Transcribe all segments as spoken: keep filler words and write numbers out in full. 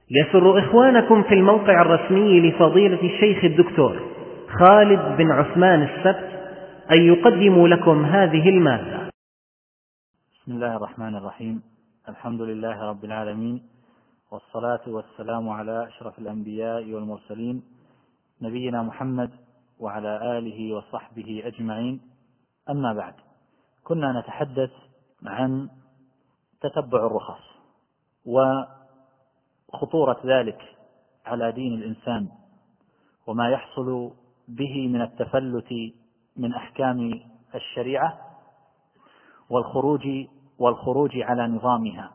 يسر إخوانكم في الموقع الرسمي لفضيلة الشيخ الدكتور خالد بن عثمان السبت أن يقدموا لكم هذه المادة. بسم الله الرحمن الرحيم. الحمد لله رب العالمين، والصلاة والسلام على أشرف الأنبياء والمرسلين نبينا محمد وعلى آله وصحبه أجمعين. أما بعد، كنا نتحدث عن تتبع الرخص وخطورة ذلك على دين الإنسان، وما يحصل به من التفلت من أحكام الشريعة والخروج والخروج على نظامها.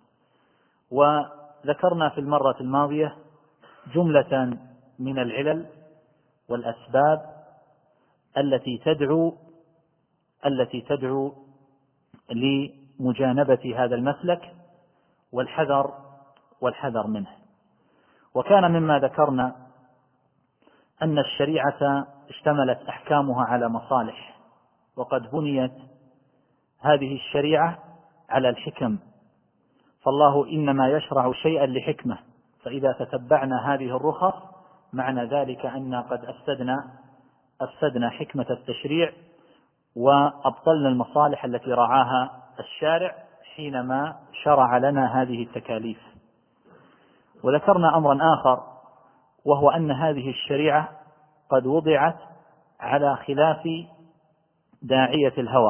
وذكرنا في المرة الماضية جملة من العلل والأسباب التي تدعو التي تدعو لمجانبة هذا المسلك والحذر والحذر منه. وكان مما ذكرنا أن الشريعة اشتملت أحكامها على مصالح، وقد بنيت هذه الشريعة على الحكم، فالله إنما يشرع شيئا لحكمة، فإذا تتبعنا هذه الرخص معنى ذلك أن قد أفسدنا أفسدنا حكمة التشريع وأبطلنا المصالح التي رعاها الشارع حينما شرع لنا هذه التكاليف. وذكرنا أمرا آخر، وهو أن هذه الشريعة قد وضعت على خلاف داعية الهوى،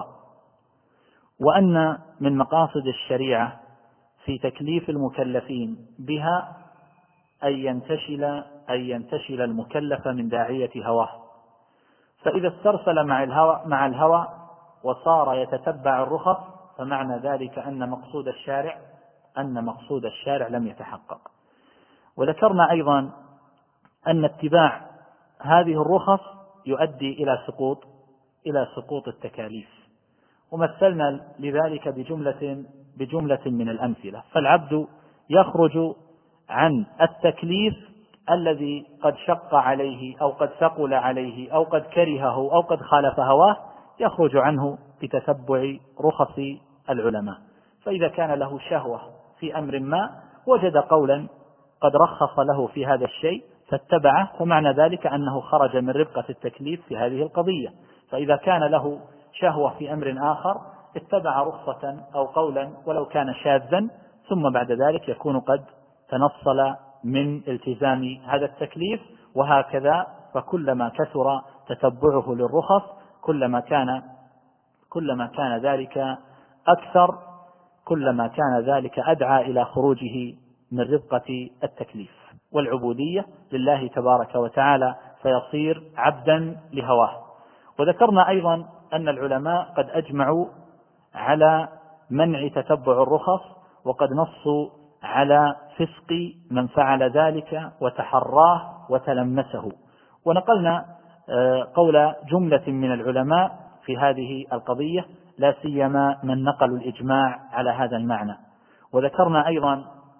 وأن من مقاصد الشريعة في تكليف المكلفين بها أن ينتشل أن ينتشل المكلف من داعية هواه، فإذا استرسل مع الهوى مع الهوى وصار يتتبع الرخص فمعنى ذلك أن مقصود الشارع أن مقصود الشارع لم يتحقق. وذكرنا أيضا أن اتباع هذه الرخص يؤدي إلى سقوط إلى سقوط التكاليف، ومثلنا لذلك بجملة بجملة من الأمثلة. فالعبد يخرج عن التكليف الذي قد شق عليه أو قد ثقل عليه أو قد كرهه أو قد خالف هواه، يخرج عنه بتتبع رخص العلماء. فإذا كان له شهوة في أمر ما وجد قولا قد رخص له في هذا الشيء فاتبعه، فمعنى ذلك أنه خرج من ربقة التكليف في هذه القضية. فإذا كان له شهوة في أمر آخر اتبع رخصة أو قولا ولو كان شاذا، ثم بعد ذلك يكون قد تنصل من التزام هذا التكليف. وهكذا، فكلما كثر تتبعه للرخص كلما كان كلما كان ذلك أكثر كلما كان ذلك أدعى إلى خروجه من ربقة التكليف والعبودية لله تبارك وتعالى، فيصير عبدا لهواه. وذكرنا أيضا أن العلماء قد أجمعوا على منع تتبع الرخص، وقد نصوا على فسق من فعل ذلك وتحراه وتلمسه. ونقلنا قول جملة من العلماء في هذه القضية، لا سيما من نقلوا الإجماع على هذا المعنى. وذكرنا أيضا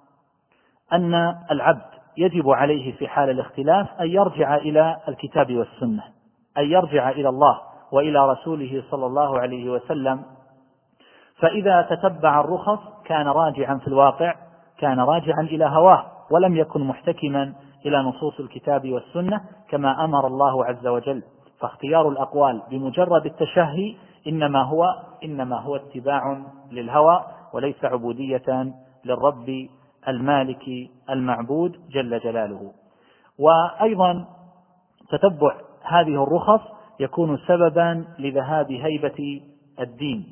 أن العبد يجب عليه في حال الاختلاف أن يرجع إلى الكتاب والسنة، أن يرجع إلى الله وإلى رسوله صلى الله عليه وسلم. فإذا تتبع الرخص كان راجعا في الواقع كان راجعا إلى هواه، ولم يكن محتكما إلى نصوص الكتاب والسنة كما أمر الله عز وجل. فاختيار الأقوال بمجرد التشهي إنما هو إنما هو اتباع للهوى وليس عبودية للرب المالك المعبود جل جلاله. وأيضا تتبع هذه الرخص يكون سببا لذهاب هيبة الدين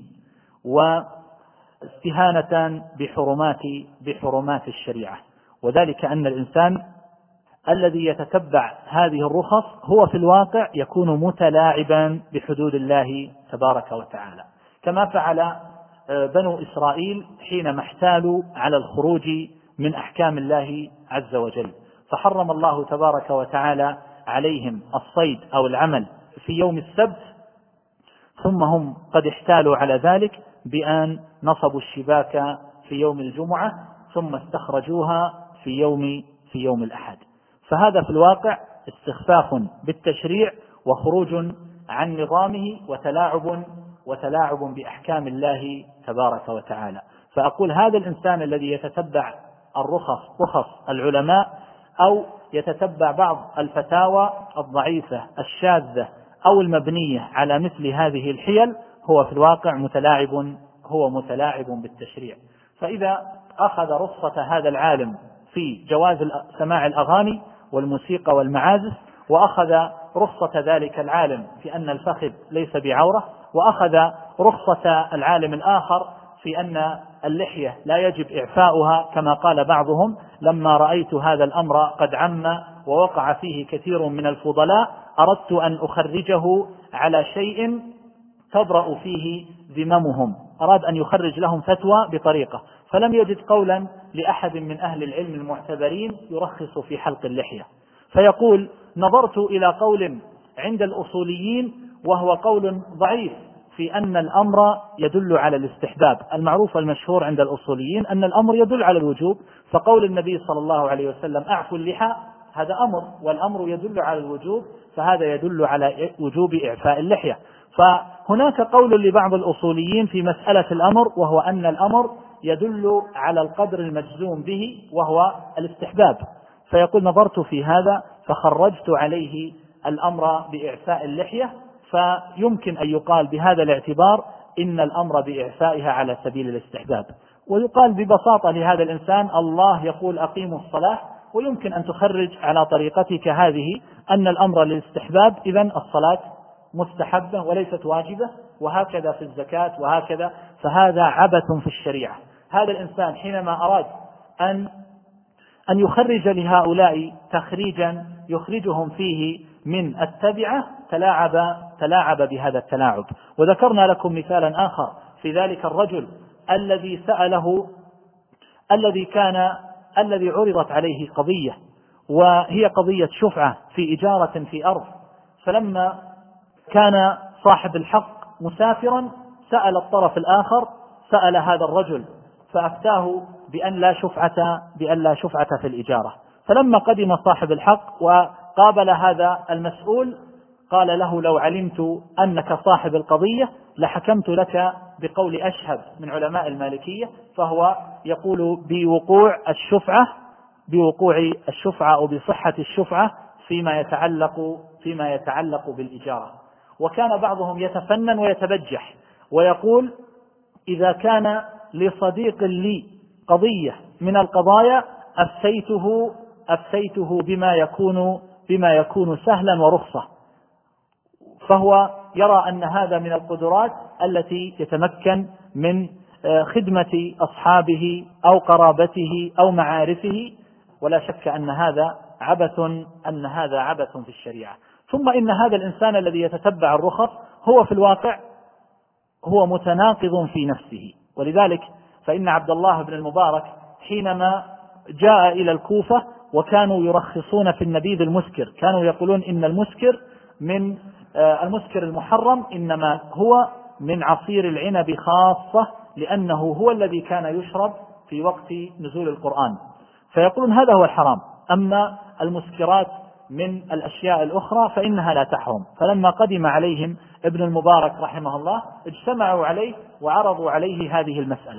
واستهانة بحرمات بحرمات الشريعة، وذلك أن الإنسان الذي يتتبع هذه الرخص هو في الواقع يكون متلاعبا بحدود الله تبارك وتعالى، كما فعل بنو إسرائيل حينما احتالوا على الخروج من أحكام الله عز وجل، فحرم الله تبارك وتعالى عليهم الصيد أو العمل في يوم السبت، ثم هم قد احتالوا على ذلك بأن نصبوا الشباك في يوم الجمعة ثم استخرجوها في يوم في يوم الأحد. فهذا في الواقع استخفاف بالتشريع وخروج عن نظامه وتلاعب وتلاعب بأحكام الله تبارك وتعالى. فأقول هذا الإنسان الذي يتتبع الرخص رخص العلماء أو يتتبع بعض الفتاوى الضعيفة الشاذة أو المبنية على مثل هذه الحيل هو في الواقع متلاعب هو متلاعب بالتشريع. فإذا أخذ رخصة هذا العالم في جواز سماع الأغاني والموسيقى والمعازف، وأخذ رخصة ذلك العالم في أن الفخذ ليس بعورة، وأخذ رخصة العالم الآخر في أن اللحية لا يجب إعفاؤها كما قال بعضهم، لما رأيت هذا الأمر قد عم ووقع فيه كثير من الفضلاء أردت أن أخرجه على شيء تبرأ فيه ذممهم، أراد أن يخرج لهم فتوى بطريقة، فلم يجد قولا لأحد من أهل العلم المعتبرين يرخص في حلق اللحية، فيقول نظرت إلى قول عند الأصوليين وهو قول ضعيف في أن الأمر يدل على الاستحباب، المعروف المشهور عند الأصوليين أن الأمر يدل على الوجوب، فقول النبي صلى الله عليه وسلم أعفوا اللحى هذا أمر، والأمر يدل على الوجوب، فهذا يدل على وجوب إعفاء اللحية. فهناك قول لبعض الأصوليين في مسألة الأمر، وهو أن الأمر يدل على القدر المجزوم به وهو الاستحباب، فيقول نظرت في هذا فخرجت عليه الأمر بإعفاء اللحية، فيمكن أن يقال بهذا الاعتبار إن الأمر بإعفائها على سبيل الاستحباب. ويقال ببساطة لهذا الإنسان الله يقول أقيموا الصلاة، ويمكن أن تخرج على طريقتك هذه أن الأمر للاستحباب، إذن الصلاة مستحبة وليست واجبة، وهكذا في الزكاة وهكذا، فهذا عبث في الشريعة. هذا الإنسان حينما أراد أن أن يخرج لهؤلاء تخريجا يخرجهم فيه من التبعة تلاعب تلاعب بهذا التلاعب. وذكرنا لكم مثالا آخر في ذلك الرجل الذي سأله الذي كان الذي عرضت عليه قضية، وهي قضية شفعة في إجارة في أرض، فلما كان صاحب الحق مسافرا سأل الطرف الآخر سأل هذا الرجل فأفتاه بأن لا شفعة بأن لا شفعة في الإجارة، فلما قدم صاحب الحق وقابل هذا المسؤول قال له لو علمت أنك صاحب القضية لحكمت لك بقول أشهب من علماء المالكية، فهو يقول بوقوع الشفعة بوقوع الشفعة أو بصحة الشفعة فيما يتعلق فيما يتعلق بالإجارة. وكان بعضهم يتفنن ويتبجح ويقول إذا كان لصديق لي قضية من القضايا أفتيته أفتيته بما يكون بما يكون سهلا ورخصة، فهو يرى أن هذا من القدرات التي يتمكن من خدمة أصحابه أو قرابته أو معارفه، ولا شك أن هذا عبث أن هذا عبث في الشريعة. ثم إن هذا الإنسان الذي يتتبع الرخص هو في الواقع هو متناقض في نفسه، ولذلك فإن عبد الله بن المبارك حينما جاء إلى الكوفة وكانوا يرخصون في النبيذ المسكر، كانوا يقولون إن المسكر من المسكر المحرم إنما هو من عصير العنب خاصة، لأنه هو الذي كان يشرب في وقت نزول القرآن، فيقولون هذا هو الحرام، أما المسكرات من الأشياء الأخرى فإنها لا تحرم. فلما قدم عليهم ابن المبارك رحمه الله اجتمعوا عليه وعرضوا عليه هذه المسألة،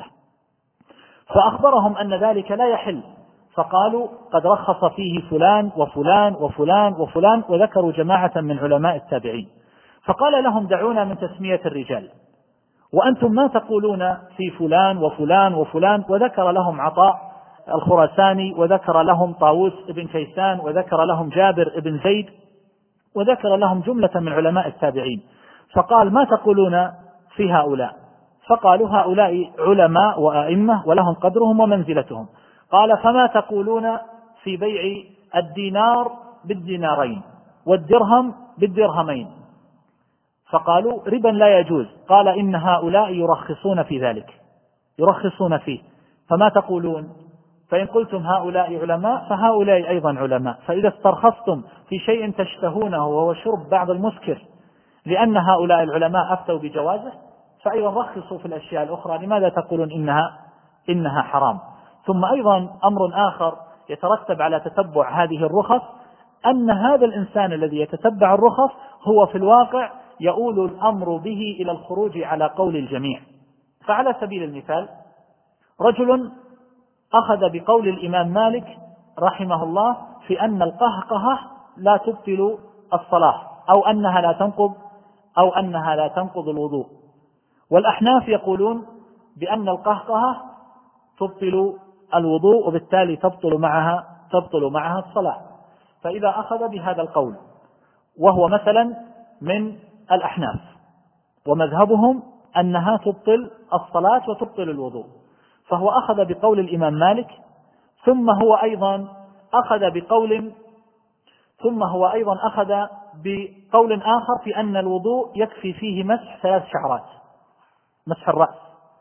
فأخبرهم أن ذلك لا يحل، فقالوا قد رخص فيه فلان وفلان وفلان وفلان، وذكروا جماعة من علماء التابعين، فقال لهم دعونا من تسمية الرجال، وأنتم ما تقولون في فلان وفلان وفلان، وذكر لهم عطاء الخراساني، وذكر لهم طاووس ابن كيسان، وذكر لهم جابر ابن زيد، وذكر لهم جملة من علماء التابعين، فقال ما تقولون في هؤلاء؟ فقالوا هؤلاء علماء وأئمة ولهم قدرهم ومنزلتهم. قال فما تقولون في بيع الدينار بالدينارين والدرهم بالدرهمين؟ فقالوا ربا لا يجوز. قال إن هؤلاء يرخصون في ذلك يرخصون فيه، فما تقولون؟ فإن قلتم هؤلاء علماء فهؤلاء أيضا علماء، فإذا استرخصتم في شيء تشتهونه وهو شرب بعض المسكر لأن هؤلاء العلماء أفتوا بجوازه، فأيضا رخصوا في الأشياء الأخرى، لماذا تقولون إنها إنها حرام؟ ثم أيضا أمر آخر يترتب على تتبع هذه الرخص، أن هذا الإنسان الذي يتتبع الرخص هو في الواقع يؤول الأمر به إلى الخروج على قول الجميع. فعلى سبيل المثال رجل أخذ بقول الإمام مالك رحمه الله في أن القهقهة لا تبطل الصلاة أو أنها لا تنقض أو أنها لا تنقض الوضوء. والأحناف يقولون بأن القهقهة تبطل الوضوء وبالتالي تبطل معها تبطل معها الصلاة. فإذا أخذ بهذا القول وهو مثلا من الأحناف ومذهبهم أنها تبطل الصلاة وتبطل الوضوء، فهو أخذ بقول الإمام مالك، ثم هو أيضا أخذ بقول ثم هو أيضا أخذ بقول آخر في أن الوضوء يكفي فيه مسح ثلاث شعرات، مسح الرأس.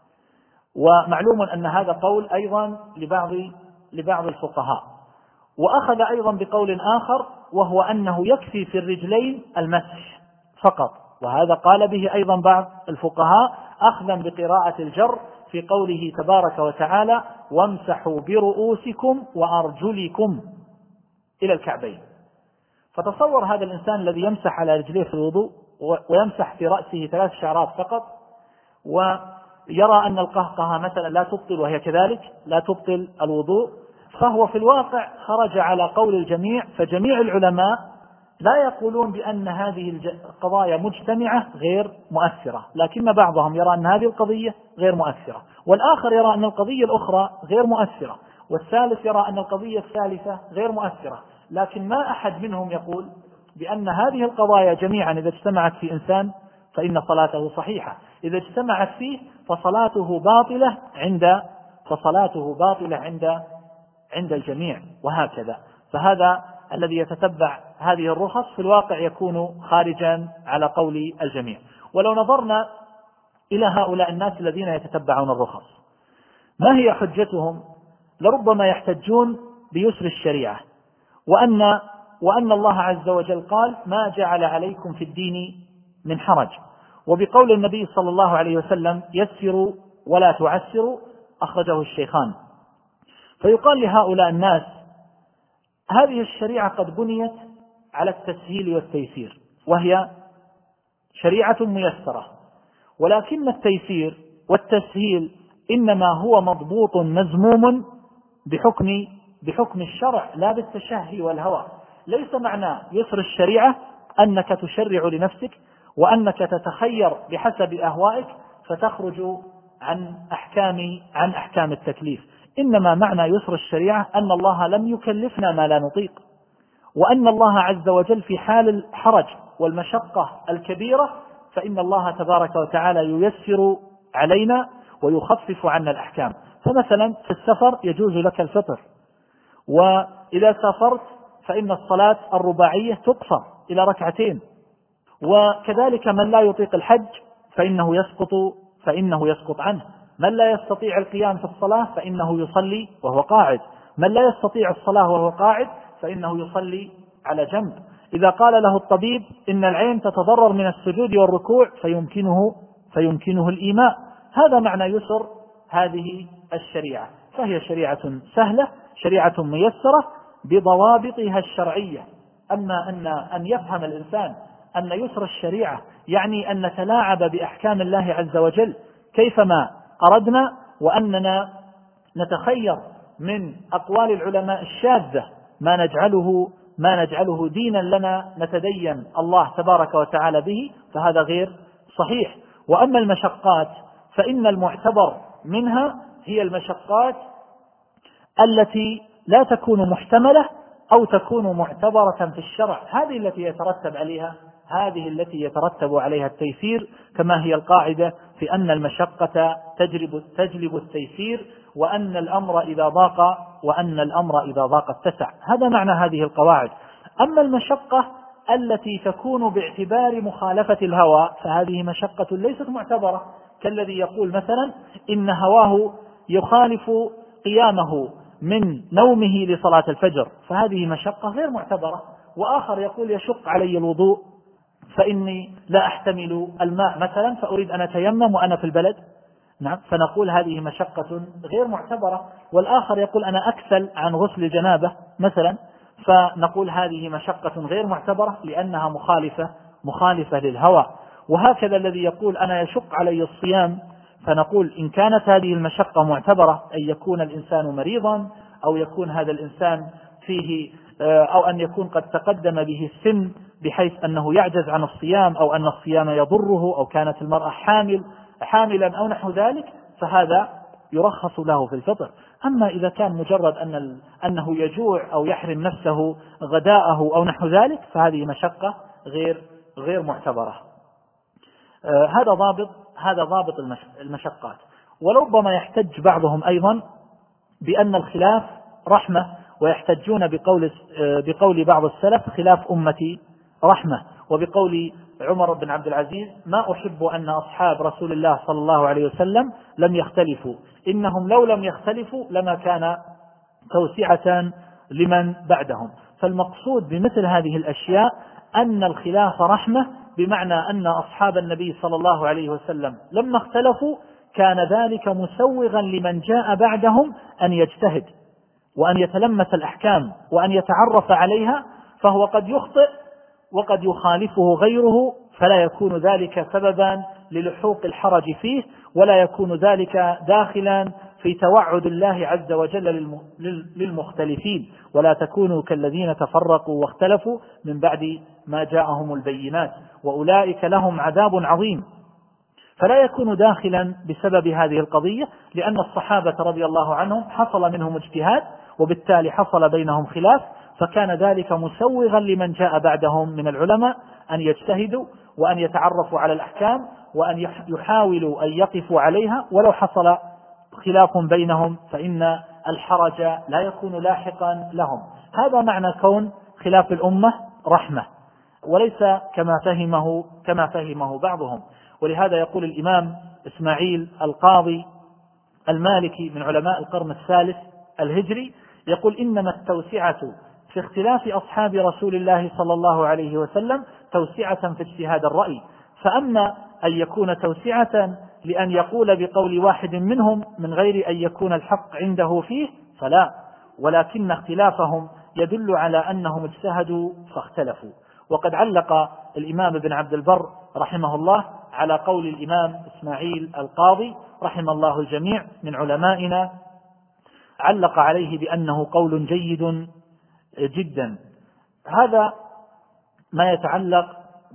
ومعلوم أن هذا قول أيضا لبعض لبعض الفقهاء. وأخذ أيضا بقول آخر وهو أنه يكفي في الرجلين المسح فقط، وهذا قال به أيضا بعض الفقهاء أخذا بقراءة الجر في قوله تبارك وتعالى وامسحوا برؤوسكم وأرجلكم إلى الكعبين. فتصور هذا الإنسان الذي يمسح على رجليه في الوضوء ويمسح في رأسه ثلاث شعرات فقط، ويرى أن القهقهة مثلا لا تبطل وهي كذلك لا تبطل الوضوء، فهو في الواقع خرج على قول الجميع. فجميع العلماء لا يقولون بأن هذه القضايا مجتمعة غير مؤثرة، لكن بعضهم يرى أن هذه القضية غير مؤثرة، والآخر يرى أن القضية الأخرى غير مؤثرة، والثالث يرى أن القضية الثالثة غير مؤثرة. لكن ما أحد منهم يقول بأن هذه القضايا جميعا إذا اجتمعت في إنسان فإن صلاته صحيحة، إذا اجتمعت فيه فصلاته باطلة عند فصلاته باطلة عند عند الجميع، وهكذا. فهذا الذي يتتبع هذه الرخص في الواقع يكون خارجا على قول الجميع. ولو نظرنا إلى هؤلاء الناس الذين يتتبعون الرخص ما هي حجتهم، لربما يحتجون بيسر الشريعة، وأن وأن الله عز وجل قال ما جعل عليكم في الدين من حرج، وبقول النبي صلى الله عليه وسلم يسروا ولا تعسروا، أخرجه الشيخان. فيقال لهؤلاء الناس هذه الشريعة قد بنيت على التسهيل والتيسير، وهي شريعة ميسرة، ولكن التيسير والتسهيل إنما هو مضبوط مذموم بحكم بحكم الشرع لا بالتشهي والهوى. ليس معنى يسر الشريعة أنك تشرع لنفسك وأنك تتخير بحسب أهوائك فتخرج عن أحكام عن أحكام التكليف، إنما معنى يسر الشريعة أن الله لم يكلفنا ما لا نطيق، وأن الله عز وجل في حال الحرج والمشقة الكبيرة فإن الله تبارك وتعالى ييسر علينا ويخفف عنا الأحكام. فمثلا في السفر يجوز لك الفطر، وإذا سافرت فإن الصلاة الرباعية تقصر إلى ركعتين، وكذلك من لا يطيق الحج فإنه يسقط فإنه يسقط عنه، من لا يستطيع القيام في الصلاة فإنه يصلي وهو قاعد، من لا يستطيع الصلاة وهو قاعد فإنه يصلي على جنب. إذا قال له الطبيب إن العين تتضرر من السجود والركوع فيمكنه فيمكنه الإيماء. هذا معنى يسر هذه الشريعة، فهي شريعة سهلة، شريعة ميسرة بضوابطها الشرعية. أما أن أن يفهم الإنسان أن يسر الشريعة يعني أن نتلاعب بأحكام الله عز وجل كيفما أردنا، وأننا نتخير من أقوال العلماء الشاذة ما نجعله ما نجعله دينا لنا نتدين الله تبارك وتعالى به، فهذا غير صحيح. وأما المشقات فإن المعتبر منها هي المشقات التي لا تكون محتملة أو تكون معتبرة في الشرع، هذه التي يترتب عليها هذه التي يترتب عليها التيسير، كما هي القاعدة في أن المشقة تجلب تجلب التيسير، وأن الأمر إذا ضاق وأن الأمر إذا ضاق اتسع. هذا معنى هذه القواعد. أما المشقة التي تكون باعتبار مخالفة الهوى فهذه مشقة ليست معتبرة، كالذي يقول مثلا إن هواه يخالف قيامه من نومه لصلاة الفجر، فهذه مشقة غير معتبرة. وآخر يقول يشق علي الوضوء فإني لا أحتمل الماء مثلا فأريد أن أتيمم وأنا في البلد، نعم، فنقول هذه مشقة غير معتبرة. والآخر يقول أنا أكسل عن غسل الجنابة مثلا، فنقول هذه مشقة غير معتبرة لأنها مخالفة مخالفة للهوى. وهكذا الذي يقول أنا يشق علي الصيام فنقول إن كانت هذه المشقة معتبرة، أن يكون الإنسان مريضا، أو يكون هذا الإنسان فيه أو أن يكون قد تقدم به السن بحيث أنه يعجز عن الصيام، أو أن الصيام يضره، أو كانت المرأة حامل حاملا أو نحو ذلك، فهذا يرخص له في الفطر. أما إذا كان مجرد أن أنه يجوع أو يحرم نفسه غداءه أو نحو ذلك، فهذه مشقة غير غير معتبرة. آه هذا ضابط هذا ضابط المشقات. ولربما يحتج بعضهم أيضا بأن الخلاف رحمة، ويحتجون بقول بقول بعض السلف خلاف أمتي رحمة، وبقول عمر بن عبد العزيز ما أحب أن أصحاب رسول الله صلى الله عليه وسلم لم يختلفوا، إنهم لو لم يختلفوا لما كان توسعة لمن بعدهم. فالمقصود بمثل هذه الأشياء أن الخلاف رحمة، بمعنى أن أصحاب النبي صلى الله عليه وسلم لما اختلفوا كان ذلك مسوغا لمن جاء بعدهم أن يجتهد وأن يتلمس الأحكام وأن يتعرف عليها، فهو قد يخطئ وقد يخالفه غيره، فلا يكون ذلك سببا للحوق الحرج فيه، ولا يكون ذلك داخلا في توعد الله عز وجل للمختلفين، ولا تكونوا كالذين تفرقوا واختلفوا من بعد ما جاءهم البينات وأولئك لهم عذاب عظيم. فلا يكون داخلا بسبب هذه القضية، لأن الصحابة رضي الله عنهم حصل منهم اجتهاد، وبالتالي حصل بينهم خلاف، فكان ذلك مسوغا لمن جاء بعدهم من العلماء أن يجتهدوا وأن يتعرفوا على الأحكام وأن يحاولوا أن يقفوا عليها، لا حصل خلاف بينهم فإن الحرج لا يكون لاحقا لهم. هذا معنى كون خلاف الأمة رحمة، وليس كما فهمه كما فهمه بعضهم. ولهذا يقول الإمام إسماعيل القاضي المالكي من علماء القرن الثالث الهجري، يقول إنما التوسعة في اختلاف أصحاب رسول الله صلى الله عليه وسلم توسعة في اجتهاد الرأي، فأما أن يكون توسعة لأن يقول بقول واحد منهم من غير أن يكون الحق عنده فيه فلا، ولكن اختلافهم يدل على أنهم اجتهدوا فاختلفوا. وقد علق الإمام ابن عبد البر رحمه الله على قول الإمام إسماعيل القاضي رحمه الله الجميع من علمائنا، علق عليه بأنه قول جيد جدا. هذا ما يتعلق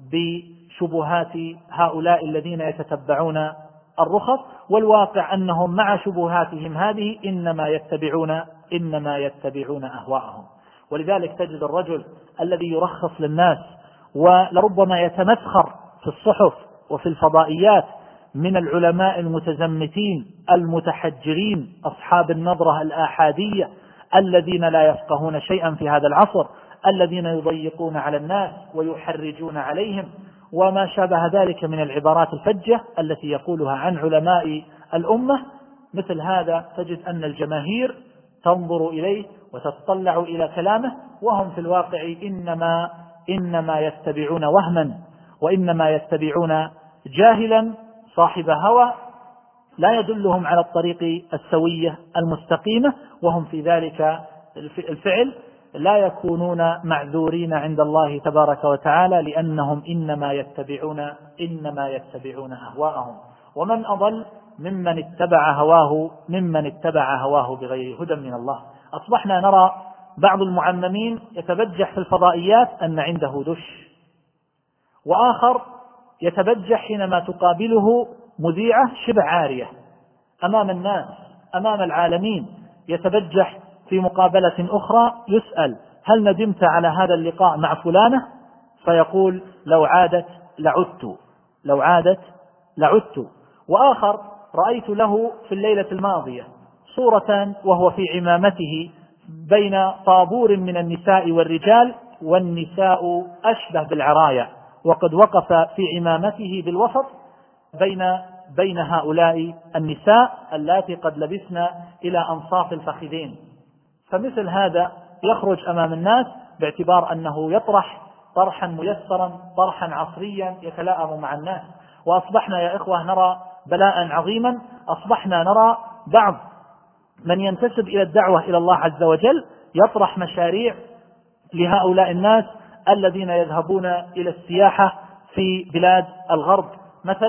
بشبهات هؤلاء الذين يتتبعون الرخص، والواقع أنهم مع شبهاتهم هذه إنما يتبعون إنما يتبعون أهواءهم. ولذلك تجد الرجل الذي يرخص للناس ولربما يتمسخر في الصحف وفي الفضائيات من العلماء المتزمتين المتحجرين أصحاب النظرة الآحادية الذين لا يفقهون شيئا في هذا العصر، الذين يضيقون على الناس ويحرجون عليهم وما شابه ذلك من العبارات الفجة التي يقولها عن علماء الأمة. مثل هذا تجد أن الجماهير تنظر إليه وتتطلع إلى كلامه، وهم في الواقع إنما إنما يتبعون وهما، وإنما يتبعون جاهلا صاحب هوى لا يدلهم على الطريق السوية المستقيمة، وهم في ذلك الفعل لا يكونون معذورين عند الله تبارك وتعالى، لأنهم إنما يتبعون إنما يتبعون أهواءهم. ومن أضل ممن اتبع هواه ممن اتبع هواه بغير هدى من الله. أصبحنا نرى بعض المعممين يتبجح في الفضائيات أن عنده دش، وآخر يتبجح حينما تقابله مذيعة شبه عارية أمام الناس أمام العالمين، يتبجح في مقابلة أخرى يسأل هل ندمت على هذا اللقاء مع فلانة؟ فيقول لو عادت لعدت لو عادت لعدت. وآخر رأيت له في الليلة الماضية صورة وهو في عمامته بين طابور من النساء والرجال، والنساء أشبه بالعرايا، وقد وقف في عمامته بالوسط بين بين هؤلاء النساء اللاتي قد لبسن إلى أنصاف الفخذين. فمثل هذا يخرج أمام الناس باعتبار أنه يطرح طرحا ميسرا طرحا عصريا يتلائم مع الناس. وأصبحنا يا إخوة نرى بلاء عظيما، أصبحنا نرى بعض من ينتسب إلى الدعوة إلى الله عز وجل يطرح مشاريع لهؤلاء الناس الذين يذهبون إلى السياحة في بلاد الغرب مثلا،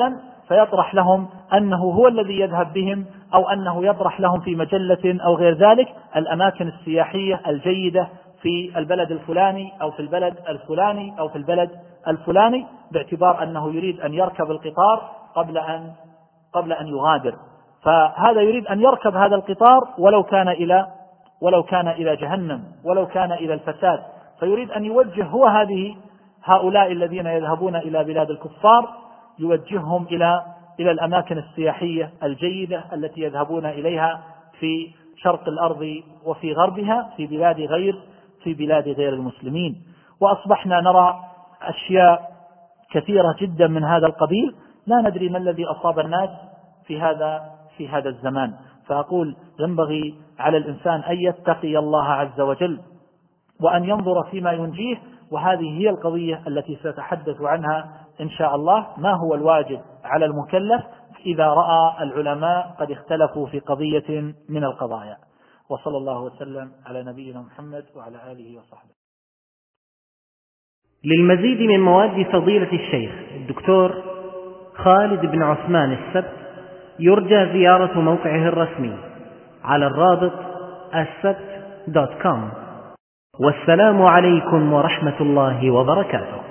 فيطرح لهم أنه هو الذي يذهب بهم، أو أنه يطرح لهم في مجلة أو غير ذلك الأماكن السياحية الجيدة في البلد الفلاني أو في البلد الفلاني أو في البلد الفلاني، باعتبار أنه يريد أن يركب القطار قبل أن قبل أن يغادر. فهذا يريد أن يركب هذا القطار ولو كان إلى ولو كان إلى جهنم، ولو كان إلى الفساد، فيريد أن يوجه هو هذه هؤلاء الذين يذهبون إلى بلاد الكفار، يوجههم إلى إلى الأماكن السياحية الجيدة التي يذهبون إليها في شرق الأرض وفي غربها، في بلاد غير في بلاد غير المسلمين. وأصبحنا نرى أشياء كثيرة جدا من هذا القبيل، لا ندري ما الذي أصاب الناس في هذا في هذا الزمان. فأقول ينبغي على الإنسان أن يتقي الله عز وجل وأن ينظر فيما ينجيه، وهذه هي القضية التي سأتحدث عنها إن شاء الله. ما هو الواجب على المكلف إذا رأى العلماء قد اختلفوا في قضية من القضايا؟ وصلى الله وسلم على نبينا محمد وعلى آله وصحبه. للمزيد من مواد فضيلة الشيخ الدكتور خالد بن عثمان السبت يرجى زيارة موقعه الرسمي على الرابط السبت دوت كوم. والسلام عليكم ورحمة الله وبركاته.